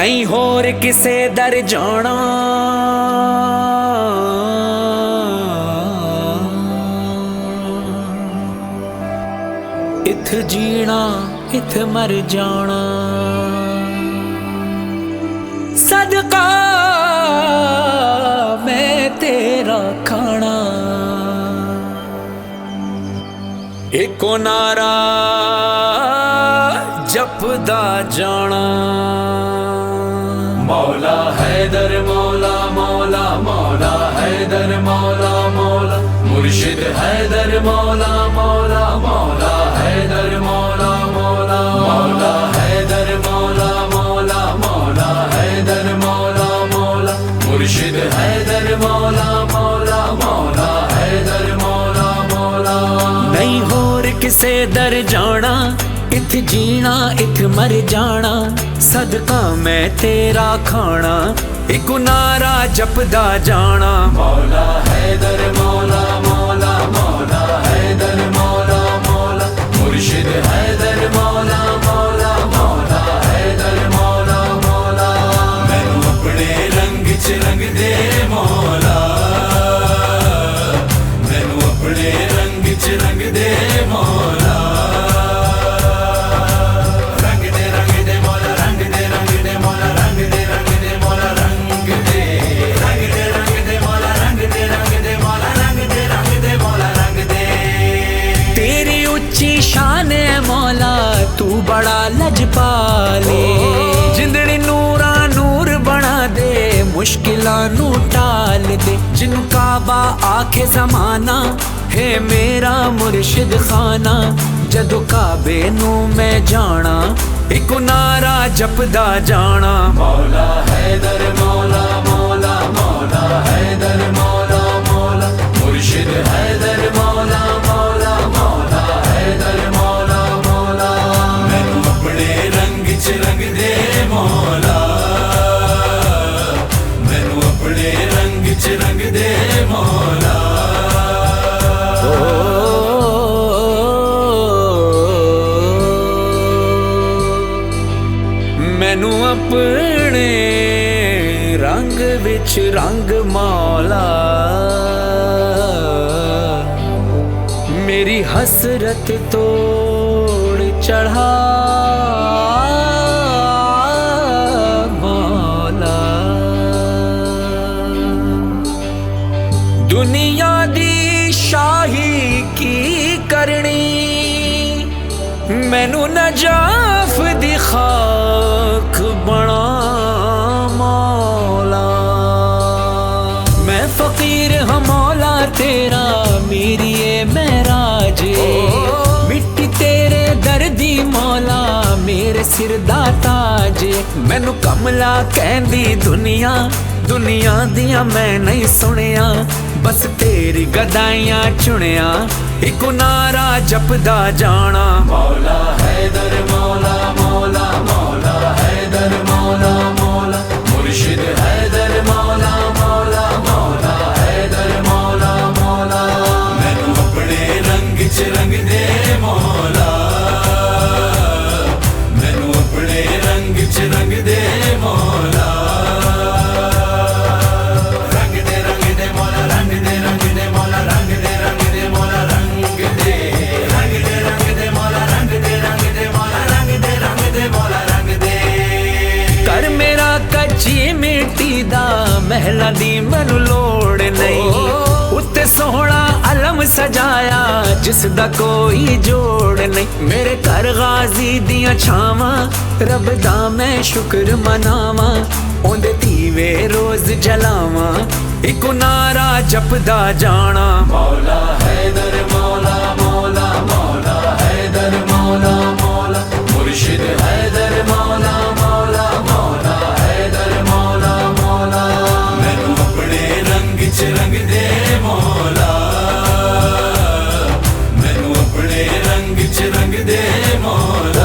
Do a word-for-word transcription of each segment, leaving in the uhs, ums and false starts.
नहीं होर किसे दर जाना, इथ जीना इथ मर जाना। सदका मैं तेरा खाना, एको नारा जपदा जाना। मौला हैदर मौला मौला मौला हैदर मौला मौला, मुर्शिद हैदर मौला मौला मौला हैदर मौला मौला, मौला हैदर मौला मौला मौला हैदर मौला मौला, मुर्शिद हैदर मौला मौला मौला हैदर मौला मौला। नहीं होर किसे दर जाना, इथ जीना इथ मर जाना। सदका मैं तेरा खाना, एक नारा जपदा जाना। मौला हैदर मौला मौला मौला हैदर मौला मौला, मुर्शिद हैदर मौला मौला मौला हैदर मौला मौला। मैनू अपने रंग च रंग दे मौला, मैनू अपने रंग च रंग दे मौला। शान मौला तू बड़ा लजपाले, जिंदड़ी नूरा नूर बना दे, मुश्किलां नू टाल दे। जिन्नू काबा आखे जमाना है मेरा मुर्शिद खाना, जदों काबे नू मैं जाना, एक नारा जपदा जाना। मौला हैदर मौला मौला मौला हैदर मौला मौला, मुर्शिद हैदर मौला मौला मौला हैदर मौला मौला। मैनू अपने रंग च रंग दे मौला, मैनू अपने रंग च रंग दे मौला। मैनू अपने रंग विच रंग मौला, मेरी हसरत तोड़ चढ़ा मौला। दुनिया दी शाही की करनी, मैनू नजाफ दी खाक बना मौला। मैं फकीर हाँ मौला तेरा, मेरी ये महराज, मिट्टी तेरे दर्दी मौला, मेरे सिर दा ताज। मैनू कमला कहंदी दुनिया, दुनिया दिया मैं नहीं सुनिया, बस तेरी गदाइयां चुनिया, एक नारा जपदा जाना। मौला हैदर मौला मौला मौला हैदर मौला मौला, मुर्शिद हैदर मौला मौला मौला हैदर मौला मौला। मैनू अपने रंग च रंग दे मौला, मैनू अपने रंग च रंग दे मौला। मिट्टी दा महला दी मैनू लोड़ नहीं, उत्ते सोहना अलम सजाया जिसदा कोई जोड़ नहीं। मेरे घर गाजी दियां छावां, रब दा मैं शुक्र मनावा, ओंदे दीवे रोज जलावा, एक नारा जपदा जाना। मौला हैदर मौला मौला मौला हैदर मौला मौला, मुर्शिद हैदर मौला मौला मौला हैदर मौला मौला। मैनू अपने रंग च रंग दे मौला, मैनू अपने रंग च रंग दे मौला।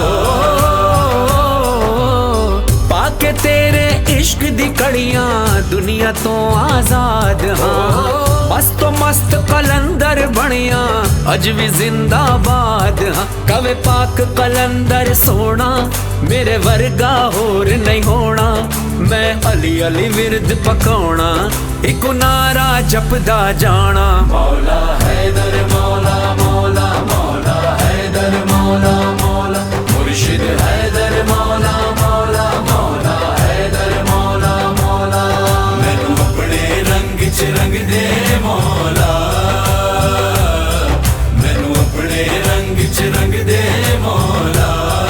पाके तेरे इश्क दी कड़ियां दुनिया तो आजाद हाँ, अस तो मस्त कलंदर बनिया अज भी जिंदाबाद हाँ। कवे पाक कलंदर सोना मेरे वर्गा होर नहीं होना। मैं अली अली विरद पकाउणा एक नारा जपदा जाना। मौला हैदर मौला मौला मौला हैदर मौला मौला मुर्शिद हैदर मौला मौला मौला हैदर मौला मौला। मैनू अपने रंग च रंग दे मौला, मैनू अपने रंग च रंग दे मौला।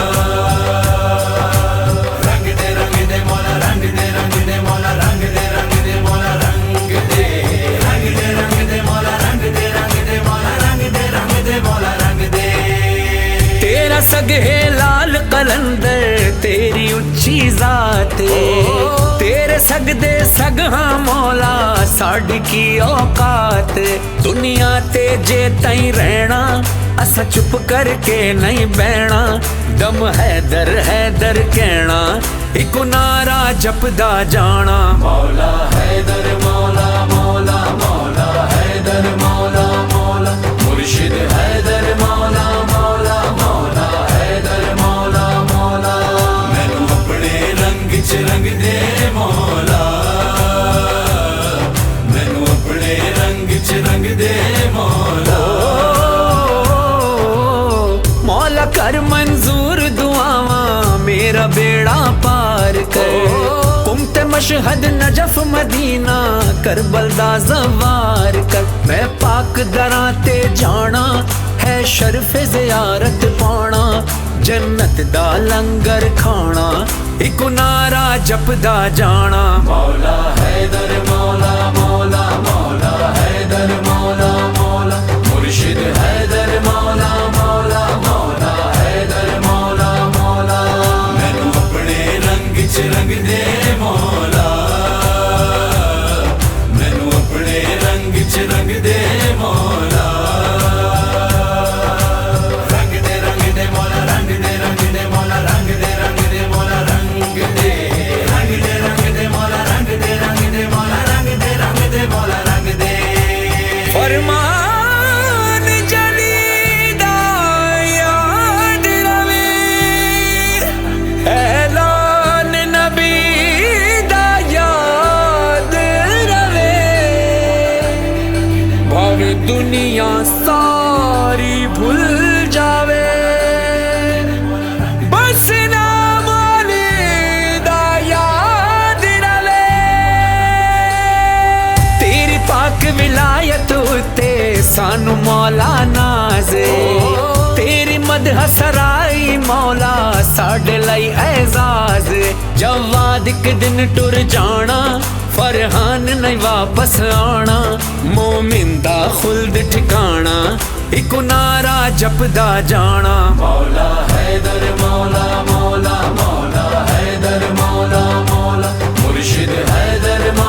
रंग दे रंग दे मौला, रंग दे रंग दे मौला, रंग दे रंग दे मौला, रंग दे रंग दे रंग दे मौला, रंग दे रंग दे मौला, रंग दे रंग दे मौला, रंग दे। तेरा सगे लाल कलंदर तेरी उच्ची जात, तेरे सगदे सगहा मौला साड़ी की औकात। दुनिया ते जे तई रहना असा चुप करके नहीं बहना। दम हैदर हैदर कहना एक नारा जपदा जाना। मौला हैदर मौला मौला मौला हैदर मौला मौला मुर्शिद हैदर मौला मौला मौला हैदर मौला मौला। मैनू अपने रंग च रंग दे मौला, मैनू अपने रंग च रंग दे मौला। मौला कर मंजूर दुआवा मेरा बेड़ा पार कर। कुमते मशहद नजफ मदीना करबल दा ज़वार कर। मैं पाक दरां ते जाना है शर्फ ज़ियारत पाना। जन्नत दा लंगर खाना एक नारा जपदा जाना। मौला हैदर मौला मौला मौला हैदर मौला मौला मुर्शिद हैदर मौला मौला मौला हैदर मौला मौला। मैनू अपने रंग च रंग दे मौला, मैनू अपने रंग च रंग दे मौला। रंग दे रंग दे मौला, रंग दे रंग दे मौला, रंग दे रंग दे मौला, रंग दे रंग दे रंग दे मौला, रंग दे रंग दे मौला, रंग दे रंग दे मौला, रंग दे। फरमान जली दा याद रवे, ऐलान नबी दा याद रवे। भावे दुनिया सारी भूल जावे बस नाम अली दा याद रवे। तेरी पाक विलायत उत्ते सानू मौला नाज़े, तेरी मदह सराई मौला साडे लई एजाज। जवाद एक दिन टुर जाना फरहान नहीं वापस आना। मोमिन दा खुल्द ठिकाना एक नारा जपदा जाना। मौला हैदर मौला मौला मौला हैदर मौला मौला मुर्शिद हैदर मौला।